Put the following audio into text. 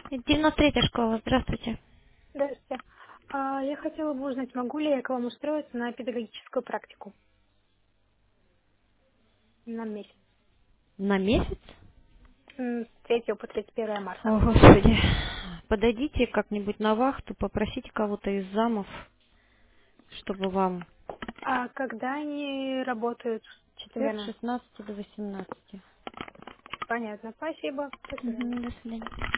93-я школа, здравствуйте. Здравствуйте. Я хотела бы узнать, могу ли я к вам устроиться на педагогическую практику на месяц, На месяц? с 3 по 31 марта. О, Господи. Подойдите как-нибудь на вахту, попросите кого-то из замов, чтобы вам А когда они работают четверг с примерно? 16 до 18. Понятно. Спасибо. До свидания. До свидания.